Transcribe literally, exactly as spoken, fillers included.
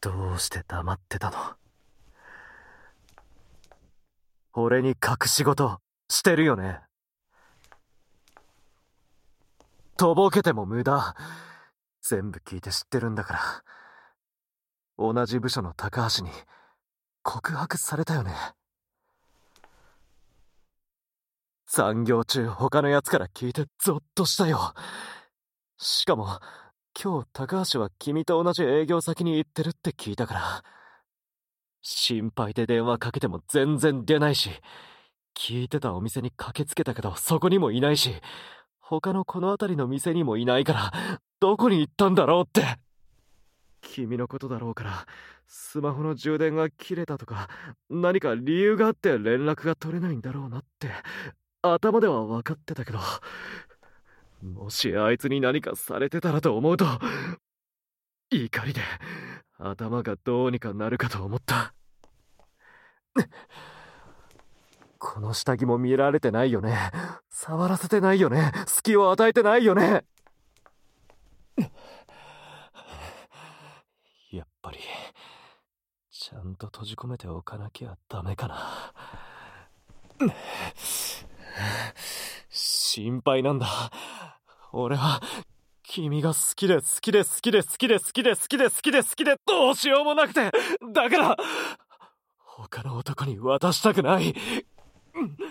どうして黙ってたの？俺に隠し事してるよね。とぼけても無駄。全部聞いて知ってるんだから。同じ部署の高橋に告白されたよね。残業中他のやつから聞いてゾッとしたよ。しかも今日高橋は君と同じ営業先に行ってるって聞いたから、心配で電話かけても全然出ないし、聞いてたお店に駆けつけたけどそこにもいないし、他のこの辺りの店にもいないから、どこに行ったんだろうって。君のことだろうから、スマホの充電が切れたとか何か理由があって連絡が取れないんだろうなって頭では分かってたけど、もしあいつに何かされてたらと思うと、怒りで頭がどうにかなるかと思った。この下着も見られてないよね。触らせてないよね。隙を与えてないよね。やっぱりちゃんと閉じ込めておかなきゃダメかな。心配なんだ。俺は君が好きで好きで好きで好きで好きで好きで好きで好きでどうしようもなくて、だから他の男に渡したくない。